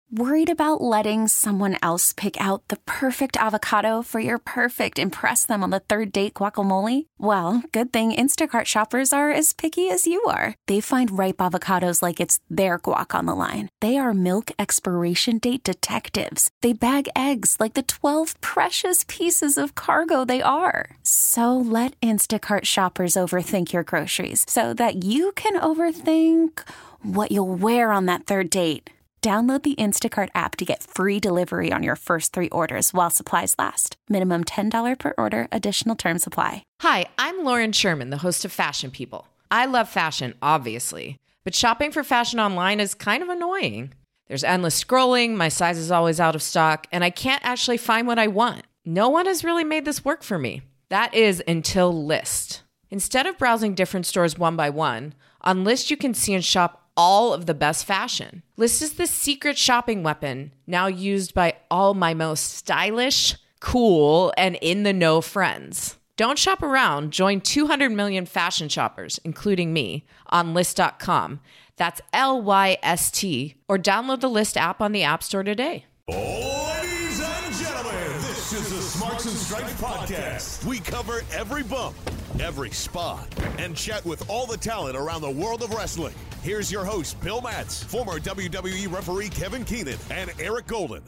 Worried about letting someone else pick out the perfect avocado for your perfect impress them on the third date guacamole? Well, good thing Instacart shoppers are as picky as you are. They find ripe avocados like it's their guac on the line. They are milk expiration date detectives. They bag eggs like the 12 precious pieces of cargo they are. So let Instacart shoppers overthink your groceries so that you can overthink what you'll wear on that third date. Download the Instacart app to get free delivery on your first 3 orders while supplies last. Minimum $10 per order. Additional terms apply. Hi, I'm Lauren Sherman, the host of Fashion People. I love fashion, obviously, but shopping for fashion online is kind of annoying. There's endless scrolling, my size is always out of stock, and I can't actually find what I want. No one has really made this work for me. That is until Lyst. Instead of browsing different stores one by one, on Lyst you can see and shop all of the best fashion. Lyst is the secret shopping weapon now used by all my most stylish, cool, and in-the-know friends. Don't shop around. Join 200 million fashion shoppers, including me, on Lyst.com. That's Lyst, or download the Lyst app on the App Store today. Ladies and gentlemen, this is the Smarks and Stripes podcast. We cover every bump, every spot, and chat with all the talent around the world of wrestling. Here's your host, Bill Matz, former WWE referee Kevin Keenan, and Eric Golden.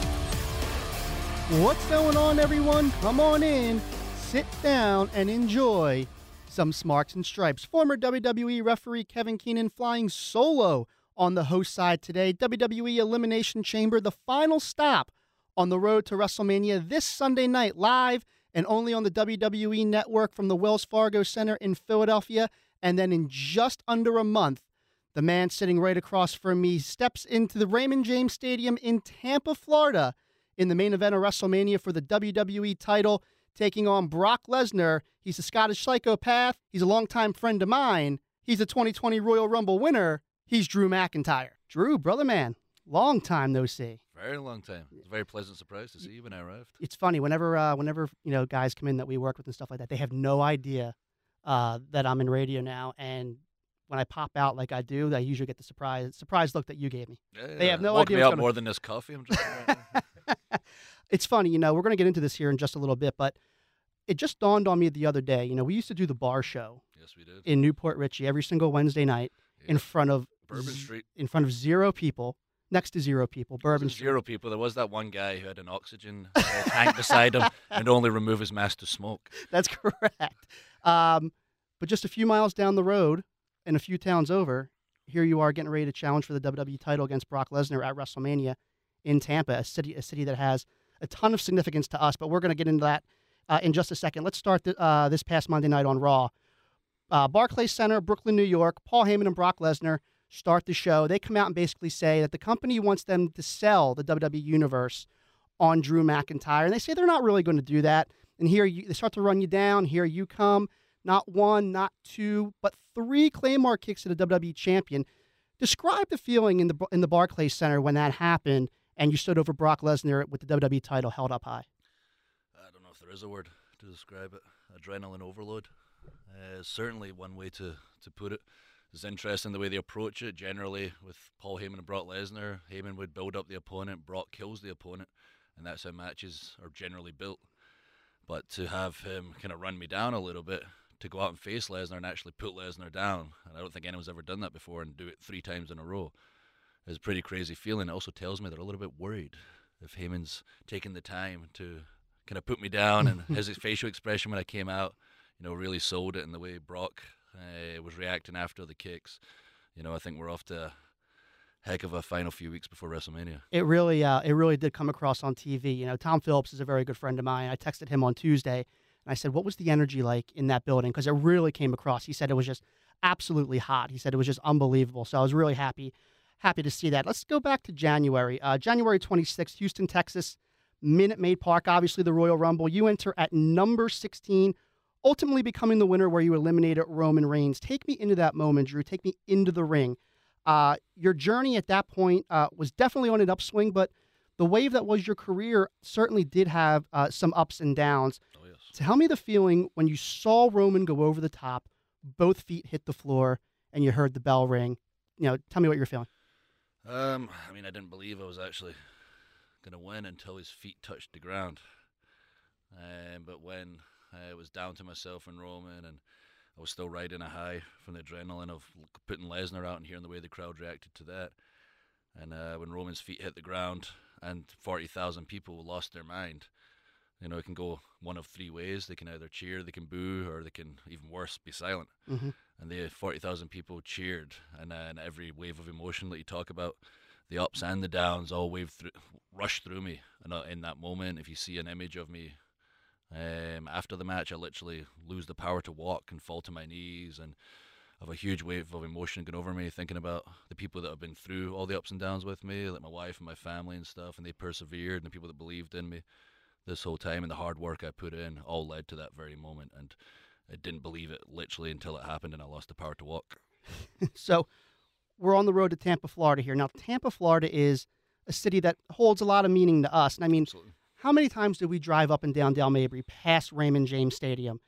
What's going on, everyone? Come on in, sit down, and enjoy some Smarks and Stripes. Former WWE referee Kevin Keenan flying solo on the host side today. WWE Elimination Chamber, the final stop on the road to WrestleMania this Sunday night, live and only on the WWE Network from the Wells Fargo Center in Philadelphia. And then in just under a month, the man sitting right across from me steps into the Raymond James Stadium in Tampa, Florida, in the main event of WrestleMania for the WWE title, taking on Brock Lesnar. He's a Scottish psychopath. He's a longtime friend of mine. He's a 2020 Royal Rumble winner. He's Drew McIntyre. Drew, brother man, long time no see. Very long time. It's a very pleasant surprise to see you when I arrived. It's funny, whenever guys come in that we work with and stuff like that, they have no idea that I'm in radio now, and when I pop out like I do, I usually get the surprise look that you gave me. Yeah, they have no woke idea me what's up more than this coffee I'm drinking right now. It's funny, we're going to get into this here in just a little bit, but it just dawned on me the other day. We used to do the bar show. Yes, we did. In Newport Richie every single Wednesday night in front of Bourbon Street. In front of 0 people, next to 0 people, Bourbon Street. 0 people. There was that one guy who had an oxygen tank beside him and only remove his mask to smoke. That's correct. But just a few miles down the road and a few towns over, here you are getting ready to challenge for the WWE title against Brock Lesnar at WrestleMania in Tampa, a city that has a ton of significance to us, but we're going to get into that in just a second. Let's start this past Monday night on Raw. Barclays Center, Brooklyn, New York. Paul Heyman and Brock Lesnar start the show. They come out and basically say that the company wants them to sell the WWE Universe on Drew McIntyre, and they say they're not really going to do that. And they start to run you down. Here you come. Not 1, not 2, but 3 Claymore kicks to the WWE champion. Describe the feeling in the Barclays Center when that happened and you stood over Brock Lesnar with the WWE title held up high. I don't know if there is a word to describe it. Adrenaline overload. Certainly one way to put it. It's interesting the way they approach it. Generally, with Paul Heyman and Brock Lesnar, Heyman would build up the opponent, Brock kills the opponent, and that's how matches are generally built. But to have him kind of run me down a little bit, to go out and face Lesnar and actually put Lesnar down, and I don't think anyone's ever done that before, and do it 3 times in a row, is a pretty crazy feeling. It also tells me they're a little bit worried if Heyman's taking the time to kind of put me down, and his facial expression when I came out, really sold it in the way Brock was reacting after the kicks. I think we're off to a heck of a final few weeks before WrestleMania. It really did come across on TV. Tom Phillips is a very good friend of mine. I texted him on Tuesday, and I said, what was the energy like in that building? Because it really came across. He said it was just absolutely hot. He said it was just unbelievable. So I was really happy to see that. Let's go back to January. January 26th, Houston, Texas, Minute Maid Park, obviously the Royal Rumble. You enter at number 16, ultimately becoming the winner where you eliminated Roman Reigns. Take me into that moment, Drew. Take me into the ring. Your journey at that point was definitely on an upswing, but the wave that was your career certainly did have some ups and downs. Oh, yes. Tell me the feeling when you saw Roman go over the top, both feet hit the floor, and you heard the bell ring. Tell me what you're feeling. I mean, I didn't believe I was actually going to win until his feet touched the ground. But when it was down to myself and Roman, and I was still riding a high from the adrenaline of putting Lesnar out and hearing the way the crowd reacted to that. And when Roman's feet hit the ground and 40,000 people lost their mind, you know, it can go one of three ways. They can either cheer, they can boo, or they can, even worse, be silent. Mm-hmm. And the 40,000 people cheered, and every wave of emotion that you talk about, the ups and the downs, all rushed through me. And in that moment, if you see an image of me after the match, I literally lose the power to walk and fall to my knees, and have a huge wave of emotion going over me, thinking about the people that have been through all the ups and downs with me, like my wife and my family and stuff, and they persevered, and the people that believed in me this whole time, and the hard work I put in all led to that very moment. And I didn't believe it literally until it happened and I lost the power to walk. So we're on the road to Tampa, Florida here. Now, Tampa, Florida is a city that holds a lot of meaning to us. And I mean, Absolutely. How many times did we drive up and down Dale Mabry past Raymond James Stadium?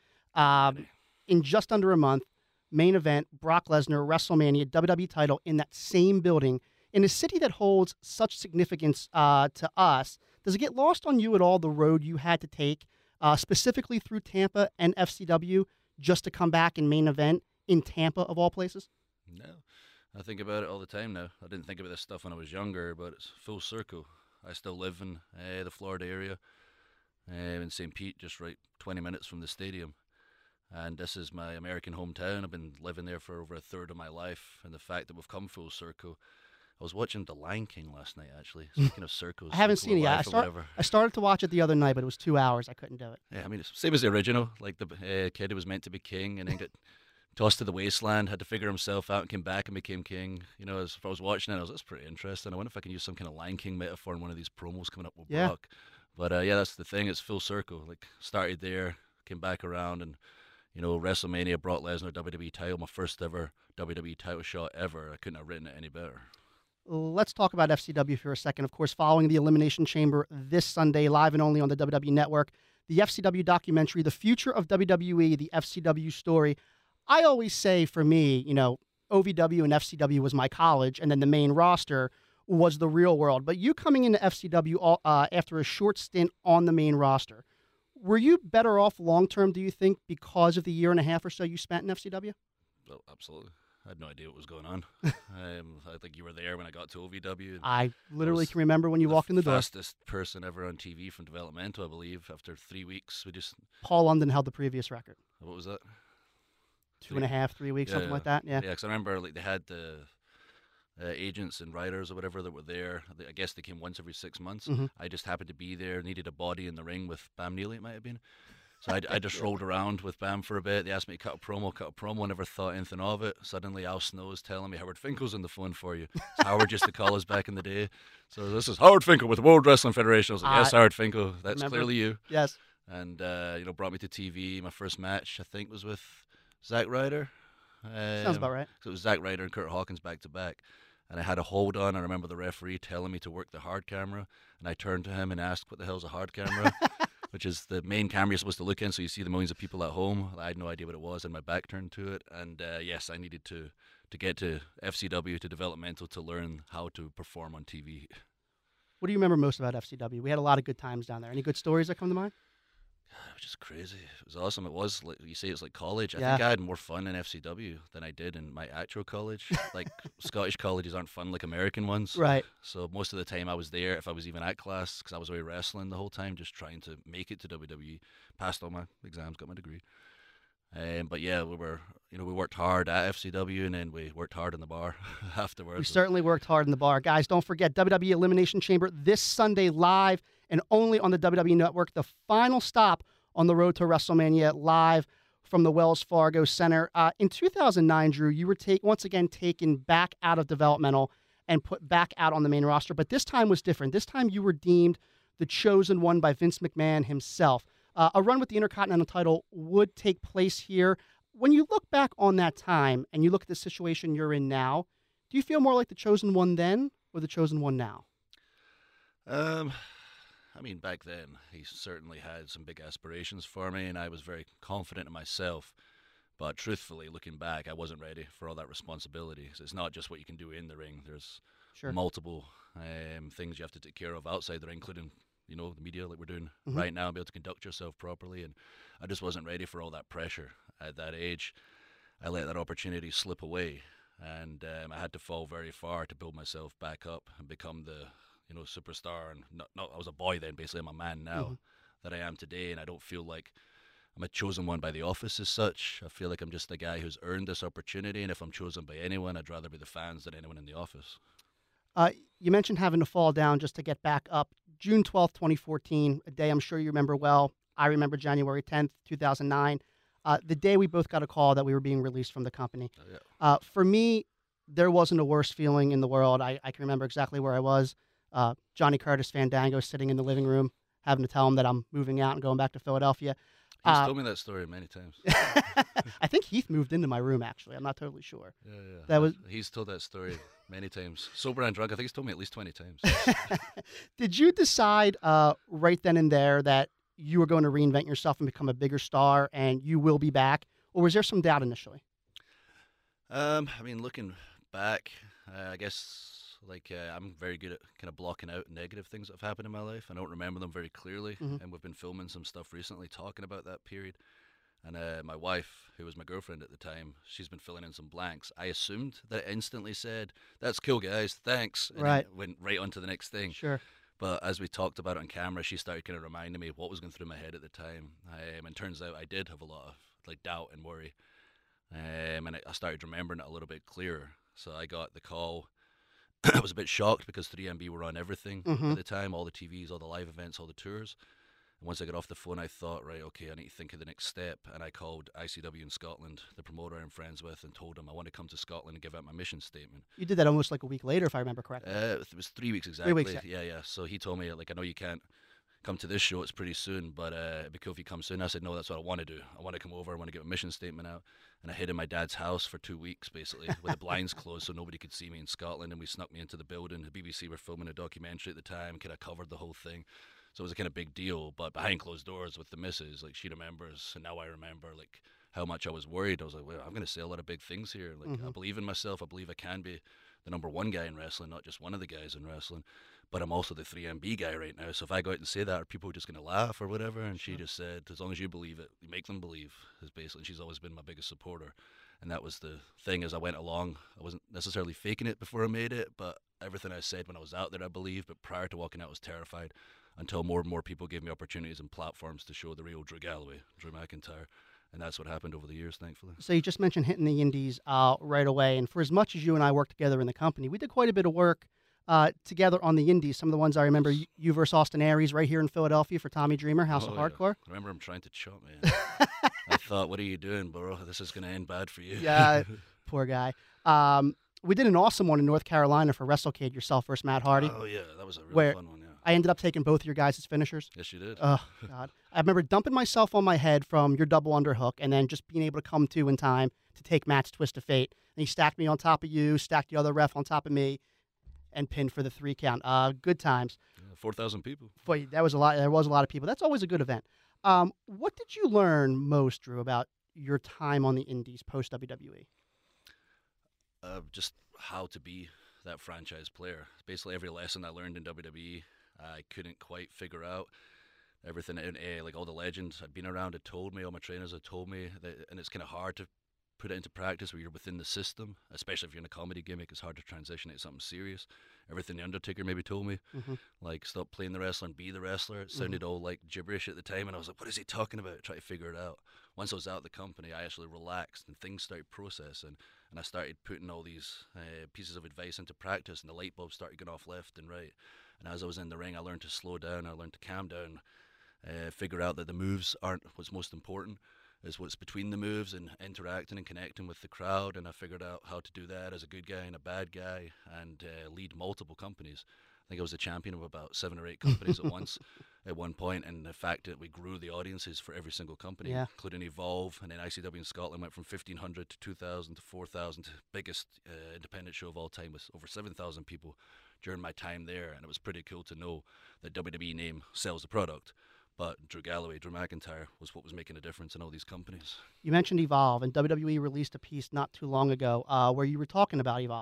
In just under a month, main event, Brock Lesnar, WrestleMania, WWE title in that same building, in a city that holds such significance to us. Does it get lost on you at all, the road you had to take, specifically through Tampa and FCW, just to come back and main event in Tampa, of all places? No. I think about it all the time now. I didn't think about this stuff when I was younger, but it's full circle. I still live in the Florida area, in St. Pete, just right 20 minutes from the stadium. And this is my American hometown. I've been living there for over a third of my life. And the fact that we've come full circle. I was watching The Lion King last night, actually. Speaking of circles. I haven't seen it yet. I started to watch it the other night, but it was 2 hours. I couldn't do it. Yeah, I mean, it's same as the original. Like the kid who was meant to be king and then got tossed to the wasteland, had to figure himself out and came back and became king. You know, as I was watching it, I was, that's pretty interesting. I wonder if I can use some kind of Lion King metaphor in one of these promos coming up with Brock. But yeah, that's the thing. It's full circle. Like, started there, came back around, and, you know, WrestleMania, Brock Lesnar, WWE title, my first ever WWE title shot ever. I couldn't have written it any better. Let's talk about FCW for a second. Of course, following the Elimination Chamber this Sunday, live and only on the WWE Network, the FCW documentary, The Future of WWE, the FCW story. I always say, for me, you know, OVW and FCW was my college, and then the main roster was the real world. But you coming into FCW after a short stint on the main roster, were you better off long-term, do you think, because of the year and a half or so you spent in FCW? Well, absolutely. I had no idea what was going on. I think you were there when I got to OVW. I literally can remember when you walked in the door. Fastest person ever on TV from developmental, I believe. After 3 weeks, Paul London held the previous record. What was that? 2.5, 3 weeks, something like that. Yeah. Yeah, because I remember like they had the agents and writers or whatever that were there. I guess they came once every 6 months. Mm-hmm. I just happened to be there, needed a body in the ring with Bam Neely, it might have been. So I just rolled around with Bam for a bit. They asked me to cut a promo, never thought anything of it. Suddenly Al Snow's telling me, Howard Finkel's on the phone for you. It's Howard used to call us back in the day. So this is Howard Finkel with the World Wrestling Federation. I was like, yes, Howard Finkel, that's clearly you. Yes. And, you know, brought me to TV. My first match, I think, was with Zack Ryder. Sounds about right. So it was Zack Ryder and Kurt Hawkins back to back. And I had a hold on. I remember the referee telling me to work the hard camera. And I turned to him and asked, what the hell's a hard camera? Which is the main camera you're supposed to look in, so you see the millions of people at home. I had no idea what it was, and my back turned to it. And yes, I needed to get to FCW, to developmental, to learn how to perform on TV. What do you remember most about FCW? We had a lot of good times down there. Any good stories that come to mind? It was just crazy. It was awesome. It was, like you say, it's like college. I think I had more fun in FCW than I did in my actual college. Like, Scottish colleges aren't fun like American ones. Right. So most of the time I was there, if I was even at class, because I was away wrestling the whole time, just trying to make it to WWE. Passed all my exams, got my degree. But yeah, we worked hard at FCW, and then we worked hard in the bar afterwards. We certainly worked hard in the bar. Guys, don't forget, WWE Elimination Chamber this Sunday live and only on the WWE Network. The final stop on the road to WrestleMania, live from the Wells Fargo Center. In 2009, Drew, you were once again taken back out of developmental and put back out on the main roster. But this time was different. This time you were deemed the chosen one by Vince McMahon himself. A run with the Intercontinental title would take place here. When you look back on that time and you look at the situation you're in now, do you feel more like the chosen one then or the chosen one now? I mean, back then, he certainly had some big aspirations for me, and I was very confident in myself. But truthfully, looking back, I wasn't ready for all that responsibility. So it's not just what you can do in the ring. There's Sure. multiple things you have to take care of outside the ring, including, the media like we're doing right now, and be able to conduct yourself properly. And I just wasn't ready for all that pressure at that age. I let that opportunity slip away, and I had to fall very far to build myself back up and become the superstar. And not I was a boy then, basically. I'm a man now that I am today, and I don't feel like I'm a chosen one by the office as such. I feel like I'm just a guy who's earned this opportunity, and if I'm chosen by anyone, I'd rather be the fans than anyone in the office. You mentioned having to fall down just to get back up. June 12th, 2014, a day I'm sure you remember well. I remember January 10th, 2009, the day we both got a call that we were being released from the company. Oh, yeah. For me, there wasn't a worse feeling in the world. I can remember exactly where I was. Johnny Curtis Fandango sitting in the living room, having to tell him that I'm moving out and going back to Philadelphia. He's told me that story many times. I think Heath moved into my room, actually. I'm not totally sure. Yeah. He's told that story many times. Sober and drunk, I think he's told me at least 20 times. Did you decide right then and there that you were going to reinvent yourself and become a bigger star and you will be back? Or was there some doubt initially? Looking back, I guess I'm very good at kind of blocking out negative things that have happened in my life. I don't remember them very clearly, and we've been filming some stuff recently talking about that period. And my wife, who was my girlfriend at the time, she's been filling in some blanks. I assumed that it instantly said, "That's cool, guys, thanks," and right. then went right on to the next thing. Sure. But as we talked about it on camera, she started kind of reminding me what was going through my head at the time. And turns out I did have a lot of doubt and worry. And I started remembering it a little bit clearer. So I got the call. I was a bit shocked because 3MB were on everything at the time, all the TVs, all the live events, all the tours. And once I got off the phone, I thought, right, okay, I need to think of the next step. And I called ICW in Scotland, the promoter I'm friends with, and told him I want to come to Scotland and give out my mission statement. You did that almost like a week later, if I remember correctly. It was 3 weeks exactly. 3 weeks, yeah. So he told me, I know you can't come to this show, it's pretty soon, but it'd be cool if you come soon. I said, no, that's what I want to do. I want to come over, I want to get a mission statement out. And I hid in my dad's house for 2 weeks, basically, with the blinds closed so nobody could see me in Scotland. And we snuck me into the building. The BBC were filming a documentary at the time, kind of covered the whole thing. So it was a kind of big deal. But behind closed doors with the missus, she remembers, and now I remember, how much I was worried. I was like, well, I'm going to say a lot of big things here. I believe in myself. I believe I can be the number one guy in wrestling, not just one of the guys in wrestling. But I'm also the 3MB guy right now. So if I go out and say that, are people just going to laugh or whatever? And she just said, as long as you believe it, you make them believe, is basically. And she's always been my biggest supporter. And that was the thing as I went along. I wasn't necessarily faking it before I made it, but everything I said when I was out there, I believed. But prior to walking out, I was terrified until more and more people gave me opportunities and platforms to show the real Drew Galloway, Drew McIntyre. And that's what happened over the years, thankfully. So you just mentioned hitting the indies right away. And for as much as you and I worked together in the company, we did quite a bit of work together on the indies. Some of the ones I remember, you versus Austin Aries right here in Philadelphia for Tommy Dreamer, House of Hardcore. I remember him trying to chop me. I thought, what are you doing, bro? This is going to end bad for you. Yeah, poor guy. We did an awesome one in North Carolina for WrestleCade, yourself versus Matt Hardy. Oh, yeah, that was a really fun one, yeah. I ended up taking both of your guys' finishers. Yes, you did. Oh, God. I remember dumping myself on my head from your double underhook and then just being able to come to in time to take Matt's twist of fate. And he stacked me on top of you, stacked the other ref on top of me, and pinned for the 3 count. Good times. 4,000 people. Boy, that was a lot. There was a lot of people. That's always a good event. What did you learn most, Drew, about your time on the indies post-WWE? Just how to be that franchise player. Basically, every lesson I learned in WWE, I couldn't quite figure out. Everything in all the legends I'd been around had told me, all my trainers had told me, and it's kind of hard to put it into practice where you're within the system, especially if you're in a comedy gimmick. It's hard to transition into something serious. Everything The Undertaker maybe told me, stop playing the wrestler and be the wrestler. It sounded all like gibberish at the time, and I was like, what is he talking about? Try to figure it out. Once I was out of the company, I actually relaxed and things started processing, and I started putting all these pieces of advice into practice, and the light bulbs started going off left and right. And as I was in the ring, I learned to slow down, I learned to calm down, figure out that the moves aren't what's most important, is what's between the moves and interacting and connecting with the crowd. And I figured out how to do that as a good guy and a bad guy, and lead multiple companies. I think I was the champion of about 7 or 8 companies at one point, and the fact that we grew the audiences for every single company, including Evolve, and then ICW in Scotland went from 1,500 to 2,000 to 4,000 to biggest independent show of all time with over 7,000 people during my time there. And it was pretty cool to know that WWE name sells the product, but Drew Galloway, Drew McIntyre was what was making a difference in all these companies. You mentioned Evolve, and WWE released a piece not too long ago where you were talking about Evolve.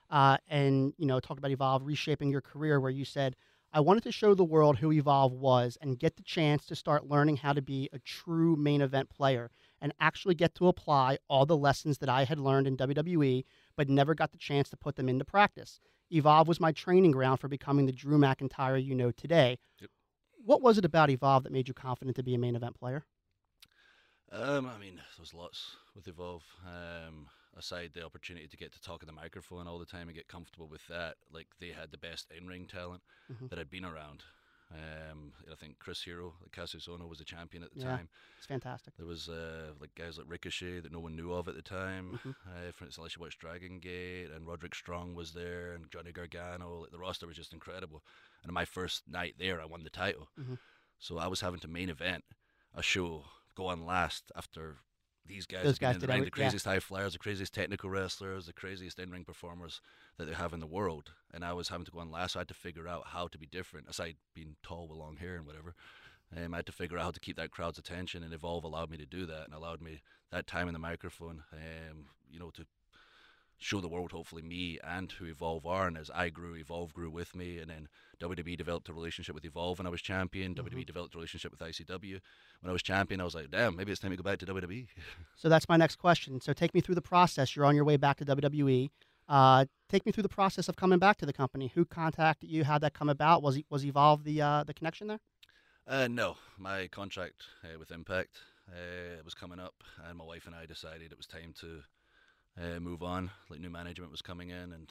and talk about Evolve reshaping your career, where you said, I wanted to show the world who Evolve was and get the chance to start learning how to be a true main event player and actually get to apply all the lessons that I had learned in WWE, but never got the chance to put them into practice. Evolve was my training ground for becoming the Drew McIntyre you know today. Yep. What was it about Evolve that made you confident to be a main event player? I mean, there's lots with Evolve. Aside the opportunity to get to talk in the microphone all the time and get comfortable with that, like they had the best in-ring talent that had been around. I think Chris Hero, like Cassius Ohno, was the champion at the time. It's fantastic. There was like guys like Ricochet that no one knew of at the time. For instance, unless you watched Dragon Gate, and Roderick Strong was there, and Johnny Gargano. Like, the roster was just incredible. And my first night there, I won the title. So I was having to main event a show, go on last after these guys have been in the ring, the craziest high flyers, the craziest technical wrestlers, the craziest in-ring performers that they have in the world. And I was having to go on last, so I had to figure out how to be different, aside being tall with long hair and whatever. I had to figure out how to keep that crowd's attention, and Evolve allowed me to do that, and allowed me that time in the microphone, to show the world, hopefully, me and who Evolve are. And as I grew, Evolve grew with me, and then WWE developed a relationship with Evolve when I was champion. WWE developed a relationship with ICW. When I was champion, I was like, damn, maybe it's time to go back to WWE. So that's my next question. So take me through the process. You're on your way back to WWE. Take me through the process of coming back to the company. Who contacted you? How'd that come about? Was Evolve the connection there? No, my contract with Impact was coming up, and my wife and I decided it was time to move on. Like, new management was coming in, and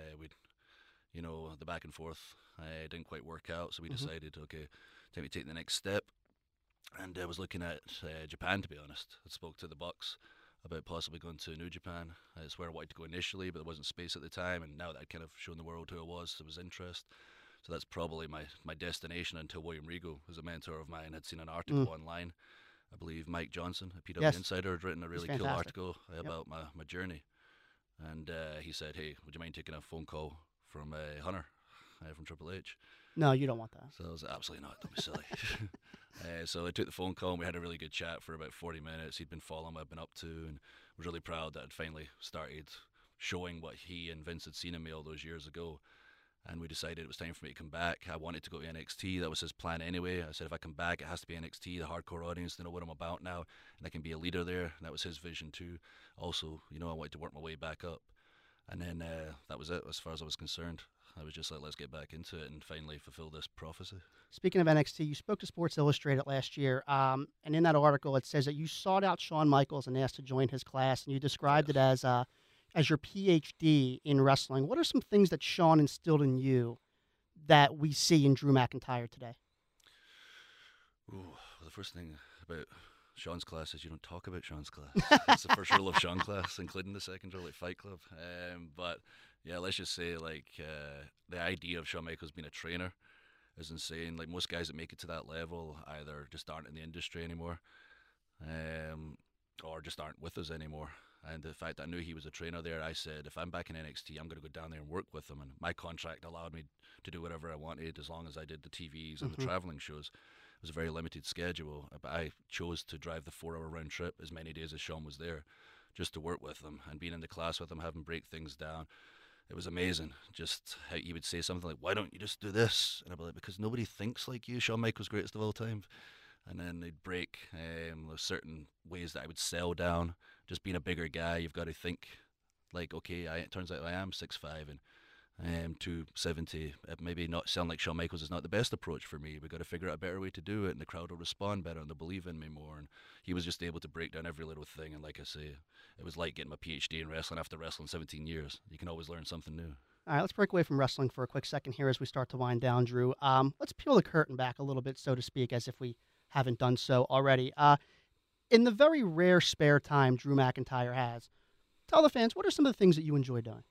the back and forth didn't quite work out, so we decided, okay, time to take the next step. And I was looking at Japan, to be honest. I spoke to the Bucks about possibly going to New Japan. It's where I wanted to go initially, but there wasn't space at the time, and now that I'd kind of shown the world who I was, there was interest. So that's probably my destination, until William Regal, who's a mentor of mine, had seen an article online. I believe Mike Johnson, a PW Insider, had written a really cool article about my journey. And he said, hey, would you mind taking a phone call from Hunter from Triple H? No, you don't want that. So I was like, absolutely not, don't be silly. So I took the phone call, and we had a really good chat for about 40 minutes. He'd been following what I'd been up to, and was really proud that I'd finally started showing what he and Vince had seen in me all those years ago. And we decided it was time for me to come back. I wanted to go to NXT. That was his plan anyway. I said, if I come back, it has to be NXT, the hardcore audience, to know what I'm about now, and I can be a leader there. And that was his vision too. Also, I wanted to work my way back up. And then that was it as far as I was concerned. I was just like, let's get back into it and finally fulfill this prophecy. Speaking of NXT, you spoke to Sports Illustrated last year, and in that article it says that you sought out Shawn Michaels and asked to join his class, and you described it as your PhD in wrestling. What are some things that Shawn instilled in you that we see in Drew McIntyre today? Well, the first thing about Shawn's class is you don't talk about Shawn's class. That's the first rule of Shawn class, including the second rule, like Fight Club. But yeah, let's just say, like, the idea of Shawn Michaels being a trainer is insane. Like, most guys that make it to that level either just aren't in the industry anymore, or just aren't with us anymore. And the fact that I knew he was a trainer there, I said, if I'm back in NXT, I'm going to go down there and work with him. And my contract allowed me to do whatever I wanted, as long as I did the TVs and the traveling shows. It was a very limited schedule, but I chose to drive the 4-hour round trip as many days as Shawn was there, just to work with him and being in the class with him, having him break things down. It was amazing, just how he would say something like, why don't you just do this? And I'd be like, because nobody thinks like you. Shawn Michaels, greatest of all time. And then they'd break there's certain ways that I would sell down. Just being a bigger guy, you've got to think like, okay, it turns out I am 6'5" and 270. Maybe not sound like Shawn Michaels is not the best approach for me. We've got to figure out a better way to do it, and the crowd will respond better, and they'll believe in me more. And he was just able to break down every little thing. And like I say, it was like getting my PhD in wrestling after wrestling 17 years. You can always learn something new. All right, let's break away from wrestling for a quick second here as we start to wind down, Drew. Let's peel the curtain back a little bit, so to speak, as if we haven't done so already. In the very rare spare time Drew McIntyre has, tell the fans, what are some of the things that you enjoy doing?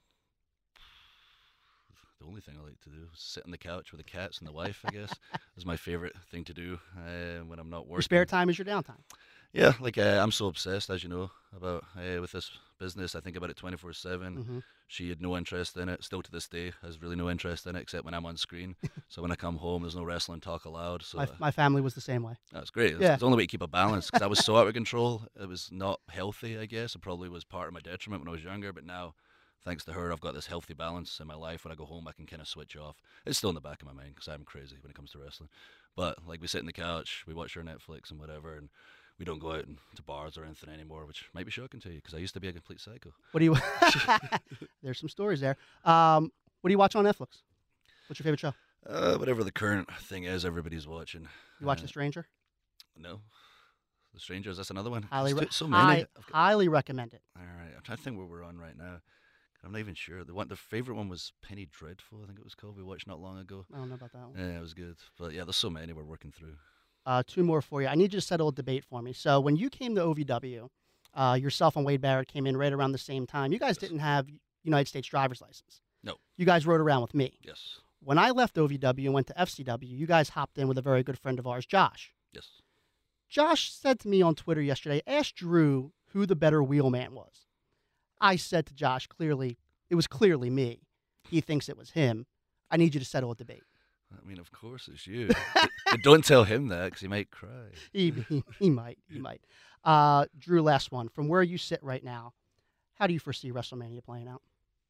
The only thing I like to do is sit on the couch with the cats and the wife, I guess, is my favorite thing to do when I'm not working. Your spare time is your downtime. Yeah, like I'm so obsessed, as you know, about with this business. I think about it 24/7. She had no interest in it. Still to this day, has really no interest in it, except when I'm on screen. So when I come home, there's no wrestling talk allowed. So my family was the same way. That's great. It's the only way to keep a balance, because I was so out of control. It was not healthy, I guess. It probably was part of my detriment when I was younger, but now thanks to her, I've got this healthy balance in my life. When I go home, I can kind of switch off. It's still in the back of my mind because I'm crazy when it comes to wrestling. But like we sit on the couch, we watch our Netflix and whatever, and we don't go out to bars or anything anymore, which might be shocking to you because I used to be a complete psycho. What do you? There's some stories there. What do you watch on Netflix? What's your favorite show? Whatever the current thing is, everybody's watching. You watch The Stranger? No. The Strangers, that's another one. Highly, many. Highly recommend it. All right, I'm trying to think where we're on right now. I'm not even sure. The favorite one was Penny Dreadful, I think it was called. We watched not long ago. I don't know about that one. Yeah, it was good. But yeah, there's so many we're working through. Two more for you. I need you to settle a debate for me. So when you came to OVW, yourself and Wade Barrett came in right around the same time. You guys didn't have United States driver's license. No. You guys rode around with me. Yes. When I left OVW and went to FCW, you guys hopped in with a very good friend of ours, Josh. Yes. Josh said to me on Twitter yesterday, ask Drew who the better wheelman was. I said to Josh, it was clearly me. He thinks it was him. I need you to settle a debate. I mean, of course it's you. But don't tell him that because he might cry. He might. Drew, last one. From where you sit right now, how do you foresee WrestleMania playing out?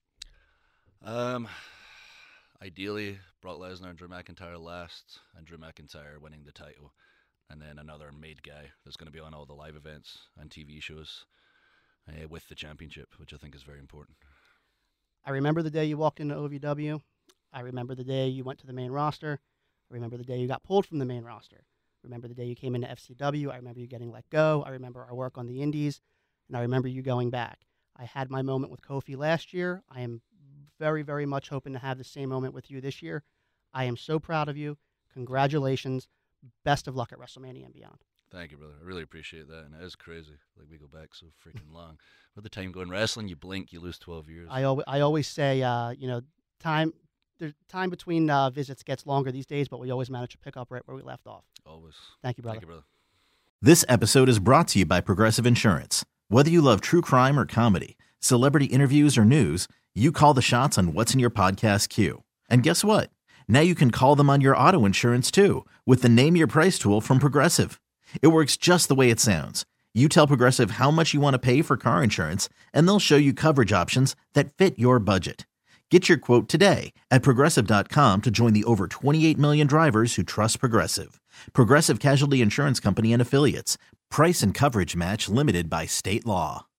Ideally, Brock Lesnar and Drew McIntyre last, and Drew McIntyre winning the title. And then another made guy that's going to be on all the live events and TV shows with the championship, which I think is very important. I remember the day you walked into OVW. I remember the day you went to the main roster. I remember the day you got pulled from the main roster. I remember the day you came into FCW. I remember you getting let go. I remember our work on the Indies. And I remember you going back. I had my moment with Kofi last year. I am very, very much hoping to have the same moment with you this year. I am so proud of you. Congratulations. Best of luck at WrestleMania and beyond. Thank you, brother. I really appreciate that. And it is crazy. Like, we go back so freaking long. With the time going wrestling, you blink, you lose 12 years. I always say, time between visits gets longer these days, but we always manage to pick up right where we left off. Always. Thank you, brother. Thank you, brother. This episode is brought to you by Progressive Insurance. Whether you love true crime or comedy, celebrity interviews or news, you call the shots on what's in your podcast queue. And guess what? Now you can call them on your auto insurance too with the Name Your Price tool from Progressive. It works just the way it sounds. You tell Progressive how much you want to pay for car insurance, and they'll show you coverage options that fit your budget. Get your quote today at Progressive.com to join the over 28 million drivers who trust Progressive. Progressive Casualty Insurance Company and Affiliates. Price and coverage match limited by state law.